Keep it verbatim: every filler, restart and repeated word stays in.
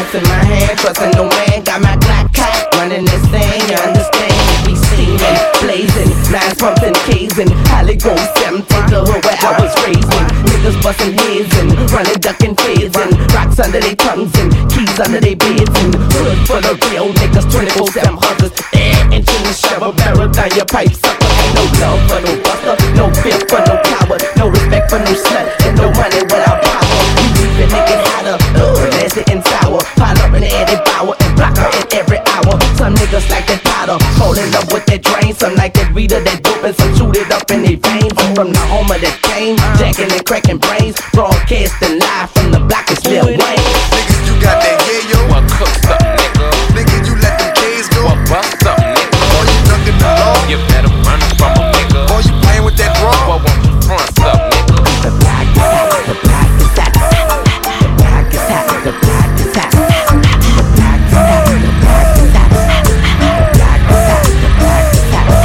Blunts in my hand, trusting no man. Got my Glock cock, running this thing. You understand? We steaming, blazing, nines pumping, casing. Holly Grove seventeen, the hood where I was raising. Niggas busting heads and running, ducking feds and rocks under their tongues and keys under their beds and hood for the real niggas. twenty-four seven hunters, air engine and shovel barrel down your pipe sucker. Ain't no love for no buster, no fear for no coward, no respect for no slut, and no money without power. We beefin' and get hotter, ugh, nasty and sour. Pile up in the air, they bower and block her in every hour. Some niggas like that powder, falling up with that drain. Some like that reader, that dope, and some shoot it up in their veins. I'm from the home of that game, jacking and cracking brains, broadcasting live from the block is Lil Wayne.